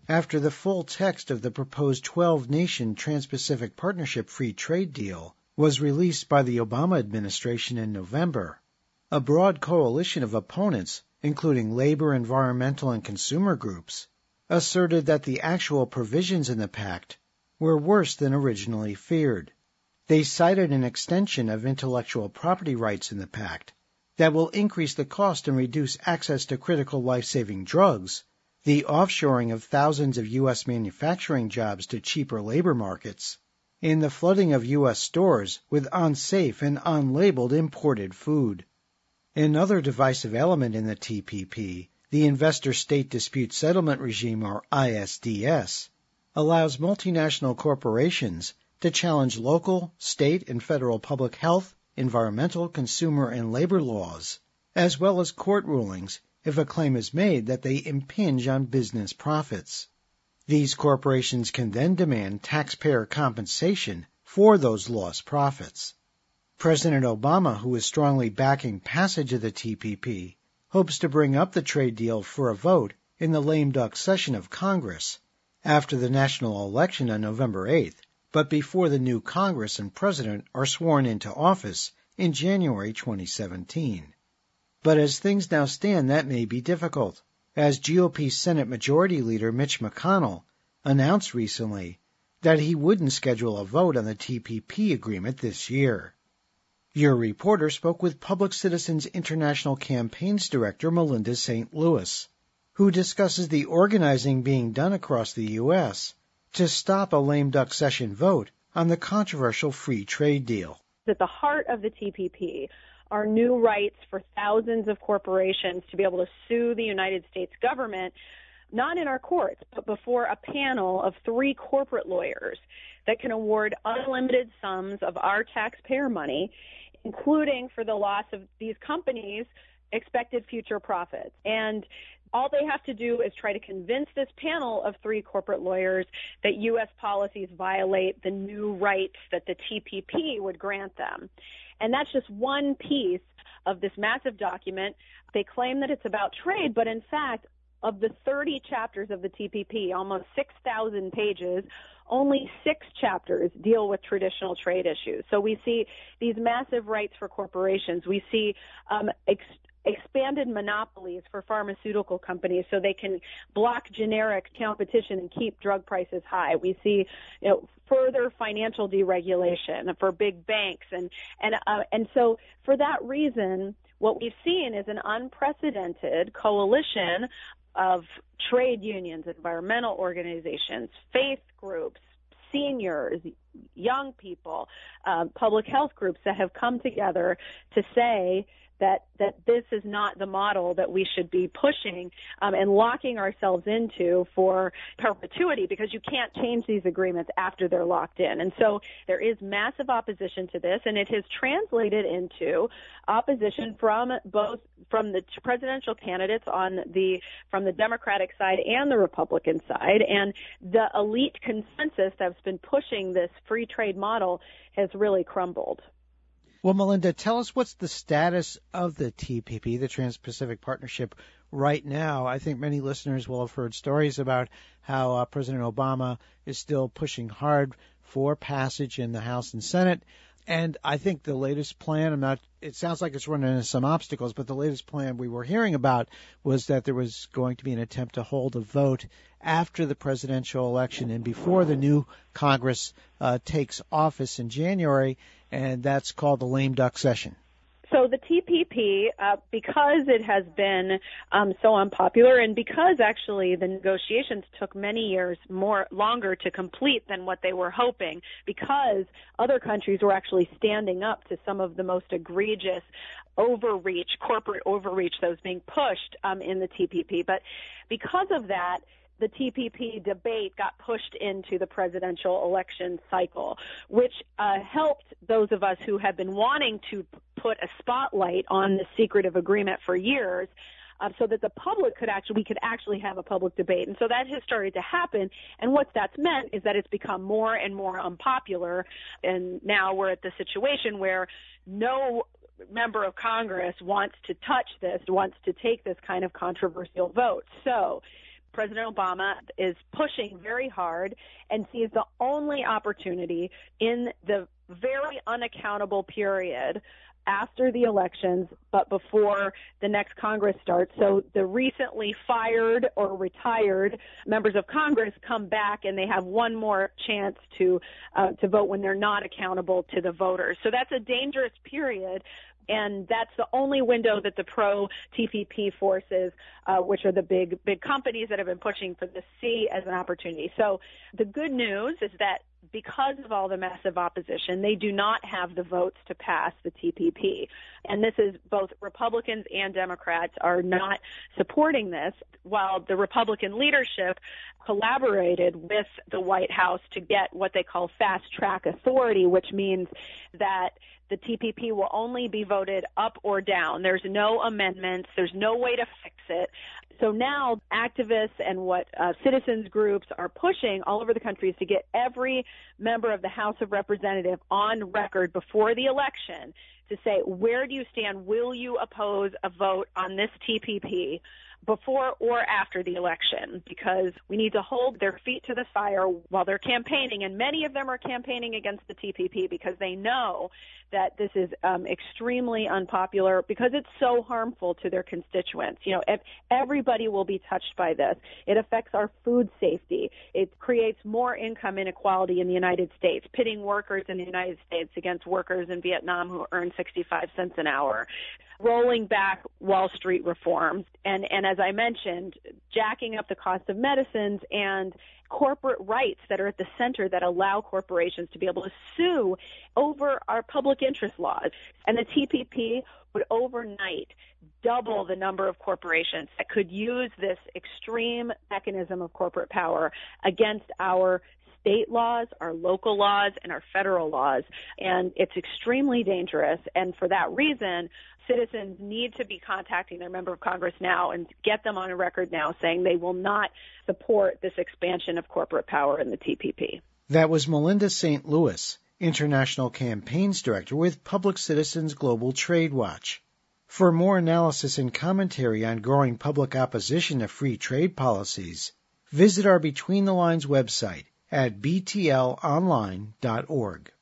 after the full text of the proposed 12-nation Trans-Pacific Partnership Free Trade Deal was released by the Obama administration in November. A broad coalition of opponents, including labor, environmental, and consumer groups, asserted that the actual provisions in the pact were worse than originally feared. They cited an extension of intellectual property rights in the pact that will increase the cost and reduce access to critical life-saving drugs, the offshoring of thousands of U.S. manufacturing jobs to cheaper labor markets, and the flooding of U.S. stores with unsafe and unlabeled imported food. Another divisive element in the TPP, the Investor State Dispute Settlement Regime, or ISDS, allows multinational corporations to challenge local, state, and federal public health, environmental, consumer, and labor laws, as well as court rulings if a claim is made that they impinge on business profits. These corporations can then demand taxpayer compensation for those lost profits. President Obama, who is strongly backing passage of the TPP, hopes to bring up the trade deal for a vote in the lame duck session of Congress after the national election on November 8th, but before the new Congress and President are sworn into office in January 2017. But as things now stand, that may be difficult, as GOP Senate Majority Leader Mitch McConnell announced recently that he wouldn't schedule a vote on the TPP agreement this year. Your reporter spoke with Public Citizens International Campaigns Director Melinda St. Louis, who discusses the organizing being done across the U.S. to stop a lame duck session vote on the controversial free trade deal. At the heart of the TPP are new rights for thousands of corporations to be able to sue the United States government, not in our courts, but before a panel of 3 corporate lawyers that can award unlimited sums of our taxpayer money, including for the loss of these companies' expected future profits. And all they have to do is try to convince this panel of 3 corporate lawyers that U.S. policies violate the new rights that the TPP would grant them. And that's just one piece of this massive document. They claim that it's about trade, but in fact, of the 30 chapters of the TPP, almost 6,000 pages, only 6 chapters deal with traditional trade issues. So we see these massive rights for corporations. We see expanded monopolies for pharmaceutical companies so they can block generic competition and keep drug prices high. We see, further financial deregulation for big banks, and so for that reason, what we've seen is an unprecedented coalition of trade unions, environmental organizations, faith groups, seniors, young people, public health groups that have come together to say that this is not the model that we should be pushing and locking ourselves into for perpetuity, because you can't change these agreements after they're locked in. And so there is massive opposition to this, and it has translated into opposition from the presidential candidates from the Democratic side and the Republican side. And the elite consensus that's been pushing this free trade model has really crumbled. Well, Melinda, tell us what's the status of the TPP, the Trans-Pacific Partnership, right now. I think many listeners will have heard stories about how President Obama is still pushing hard for passage in the House and Senate. And I think the latest plan, it sounds like it's running into some obstacles, but the latest plan we were hearing about was that there was going to be an attempt to hold a vote after the presidential election and before the new Congress takes office in January, and that's called the lame duck session. So the TPP, because it has been so unpopular, and because actually the negotiations took many years longer to complete than what they were hoping, because other countries were actually standing up to some of the most egregious corporate overreach that was being pushed in the TPP. But because of that, the TPP debate got pushed into the presidential election cycle, which helped those of us who have been wanting to put a spotlight on the secretive agreement for years, so that we could actually have a public debate. And so that has started to happen. And what that's meant is that it's become more and more unpopular. And now we're at the situation where no member of Congress wants to touch this, wants to take this kind of controversial vote. So President Obama is pushing very hard and sees the only opportunity in the very unaccountable period after the elections, but before the next Congress starts. So the recently fired or retired members of Congress come back and they have one more chance to vote when they're not accountable to the voters. So that's a dangerous period. And that's the only window that the pro-TPP forces, which are the big companies that have been pushing for this, see as an opportunity. So the good news is that because of all the massive opposition, they do not have the votes to pass the TPP. And this is both Republicans and Democrats are not supporting this, while the Republican leadership collaborated with the White House to get what they call fast-track authority, which means that the TPP will only be voted up or down. There's no amendments. There's no way to fix it. So now activists and what citizens groups are pushing all over the country is to get every member of the House of Representatives on record before the election to say, where do you stand? Will you oppose a vote on this TPP before or after the election? Because we need to hold their feet to the fire while they're campaigning, and many of them are campaigning against the TPP because they know that this is extremely unpopular because it's so harmful to their constituents. You know, everybody will be touched by this. It affects our food safety. It creates more income inequality in the United States, pitting workers in the United States against workers in Vietnam who earn 65 cents an hour, rolling back Wall Street reforms, and as I mentioned, jacking up the cost of medicines and corporate rights that are at the center that allow corporations to be able to sue over our public interest laws. And the TPP would overnight double the number of corporations that could use this extreme mechanism of corporate power against our state laws, our local laws, and our federal laws. And it's extremely dangerous. And for that reason, citizens need to be contacting their member of Congress now and get them on a record now saying they will not support this expansion of corporate power in the TPP. That was Melinda St. Louis, International Campaigns Director with Public Citizens Global Trade Watch. For more analysis and commentary on growing public opposition to free trade policies, visit our Between the Lines website at btlonline.org.